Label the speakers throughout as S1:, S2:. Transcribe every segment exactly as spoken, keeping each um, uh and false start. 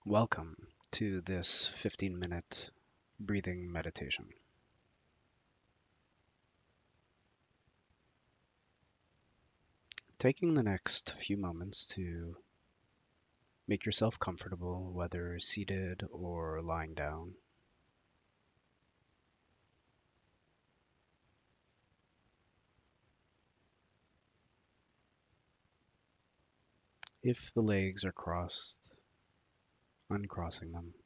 S1: Welcome to this fifteen minute breathing meditation. Taking the next few moments to make yourself comfortable, whether seated or lying down. If the legs are crossed, uncrossing them.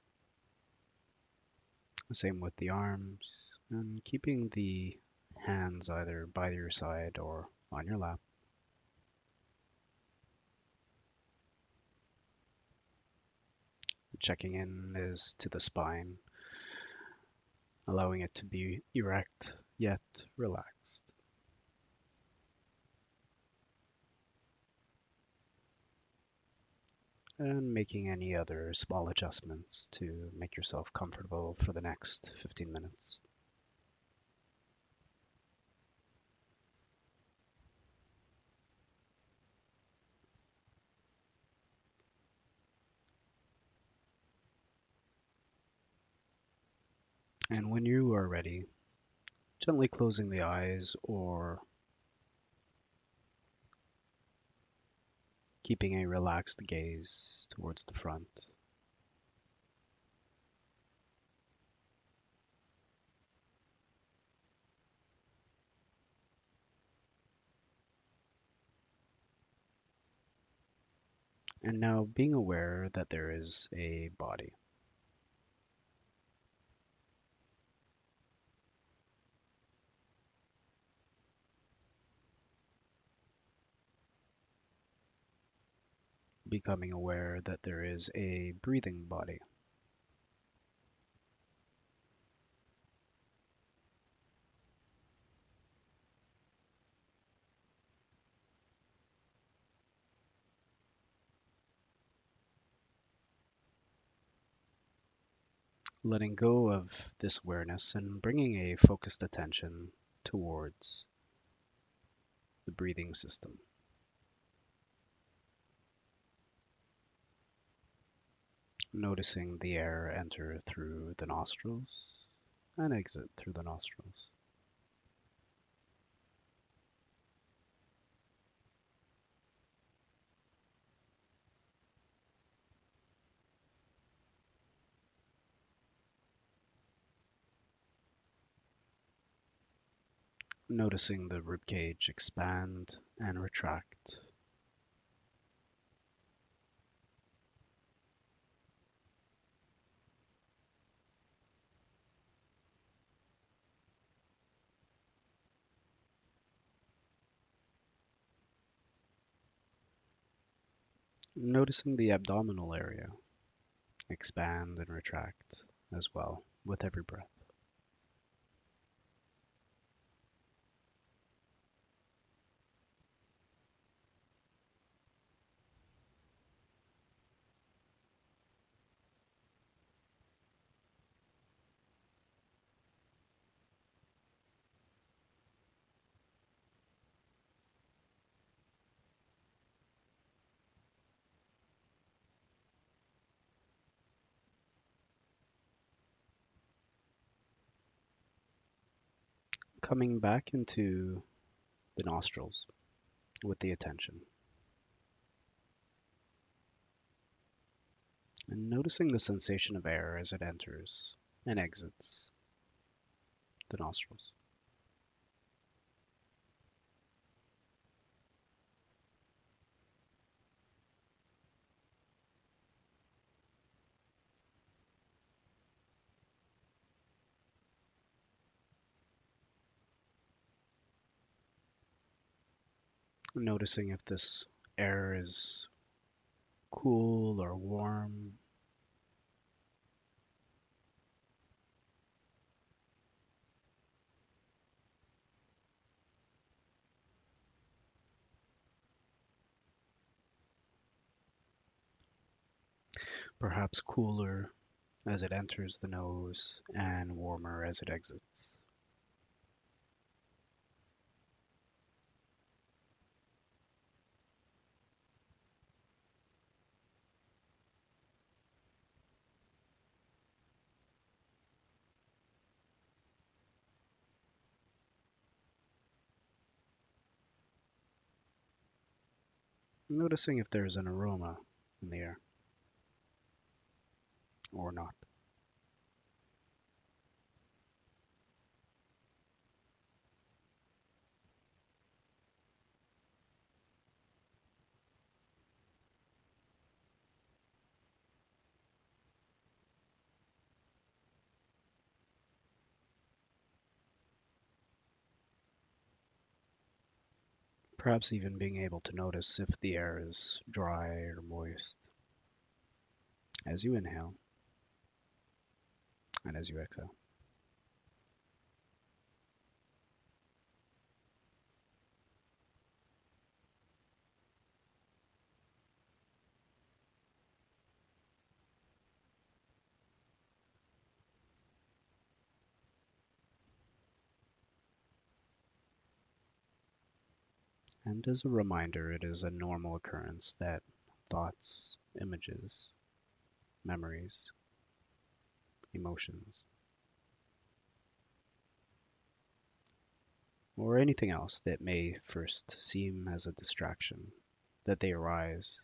S1: Same with the arms, and keeping the hands either by your side or on your lap. Checking in is to the spine, allowing it to be erect yet relaxed. And making any other small adjustments to make yourself comfortable for the next fifteen minutes. And when you are ready, gently closing the eyes or keeping a relaxed gaze towards the front. And now being aware that there is a body. Becoming aware that there is a breathing body. Letting go of this awareness and bringing a focused attention towards the breathing system. Noticing the air enter through the nostrils and exit through the nostrils. Noticing the ribcage expand and retract. Noticing the abdominal area expand and retract as well with every breath. Coming back into the nostrils with the attention. And noticing the sensation of air as it enters and exits the nostrils. Noticing if this air is cool or warm. Perhaps cooler as it enters the nose and warmer as it exits. Noticing if there's an aroma in the air or not. Perhaps even being able to notice if the air is dry or moist as you inhale and as you exhale. And as a reminder, it is a normal occurrence that thoughts, images, memories, emotions, or anything else that may first seem as a distraction, that they arise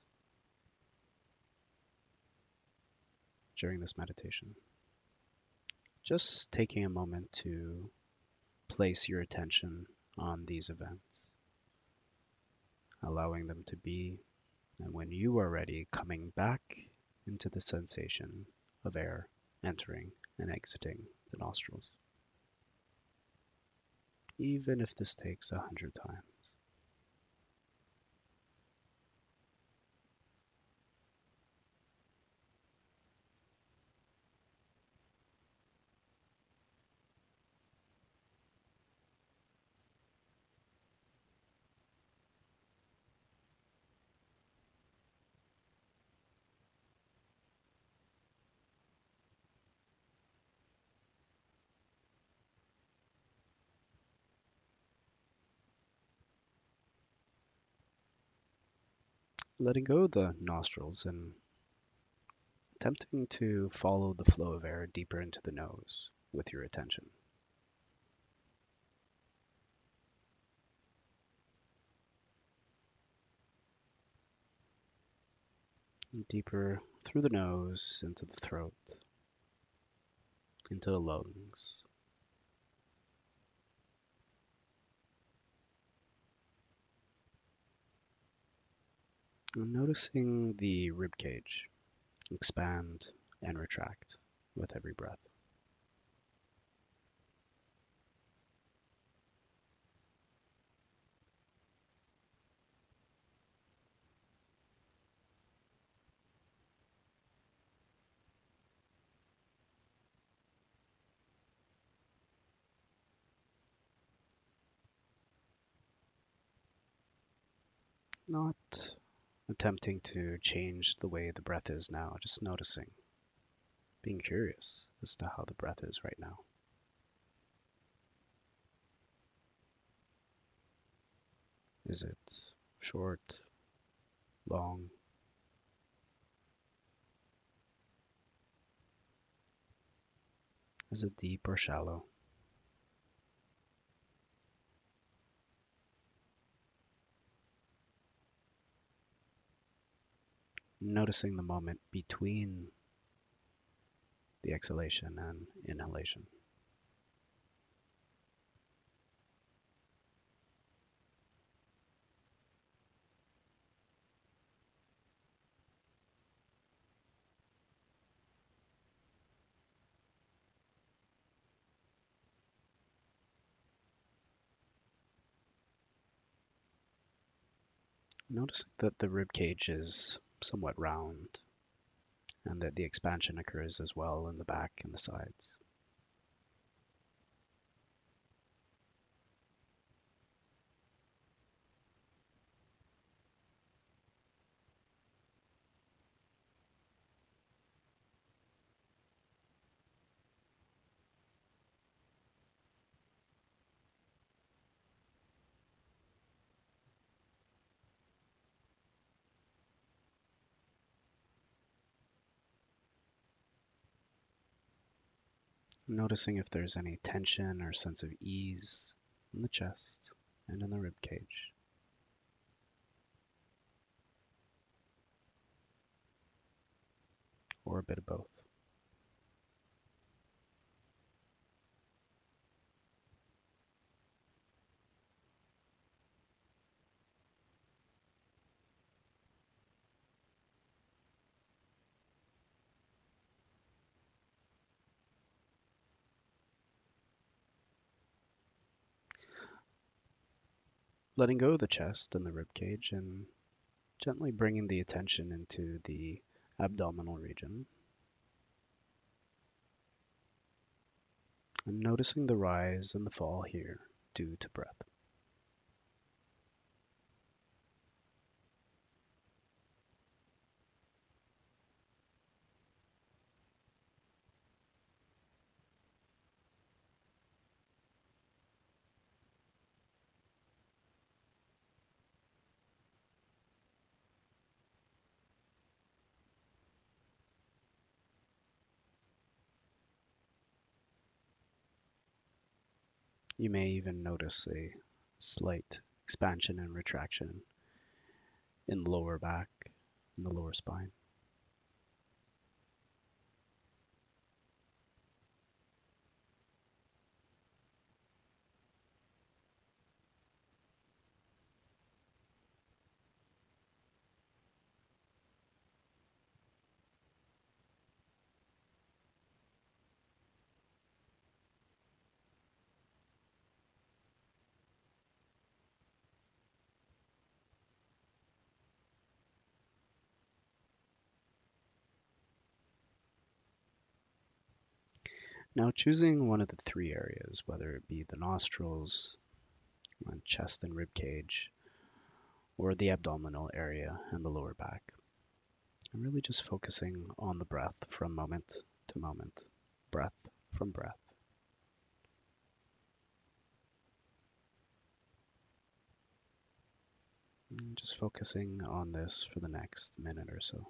S1: during this meditation. Just taking a moment to place your attention on these events, allowing them to be, and when you are ready, coming back into the sensation of air entering and exiting the nostrils, even if this takes a hundred times. Letting go of the nostrils and attempting to follow the flow of air deeper into the nose with your attention. Deeper through the nose, into the throat, into the lungs. And noticing the rib cage expand and retract with every breath. Not attempting to change the way the breath is now, just noticing, being curious as to how the breath is right now. Is it short, long? Is it deep or shallow? Noticing the moment between the exhalation and inhalation. Noticing that the rib cage is somewhat round and that the expansion occurs as well in the back and the sides. Noticing if there's any tension or sense of ease in the chest and in the rib cage. or a bit of both. Letting go of the chest and the rib cage and gently bringing the attention into the abdominal region. And noticing the rise and the fall here due to breath. You may even notice a slight expansion and retraction in the lower back and the lower spine. Now choosing one of the three areas, whether it be the nostrils, chest and rib cage, or the abdominal area and the lower back. I'm really just focusing on the breath from moment to moment, breath from breath. And just focusing on this for the next minute or so.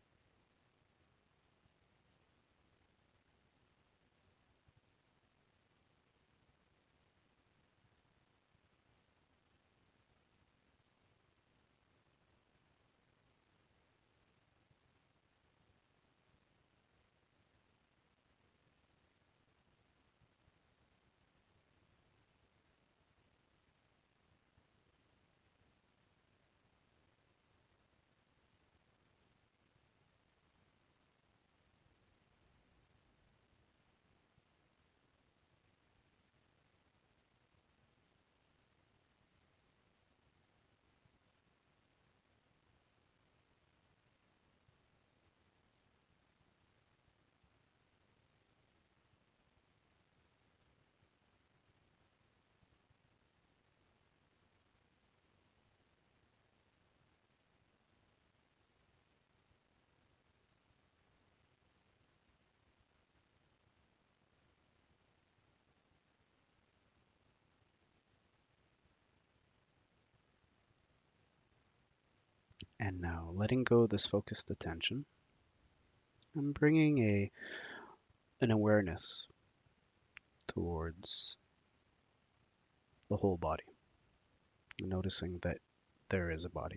S1: And now letting go of this focused attention, I'm bringing a an awareness towards the whole body, noticing that there is a body.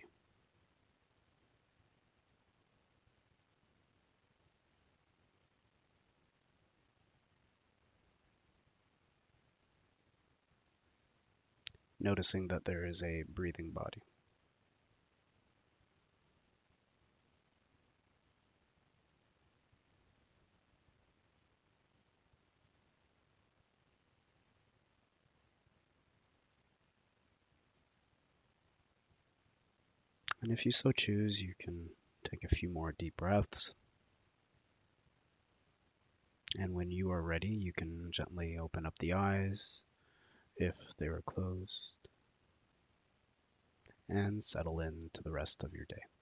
S1: Noticing that there is a breathing body. And if you so choose, you can take a few more deep breaths. And when you are ready, you can gently open up the eyes if they were closed and settle into the rest of your day.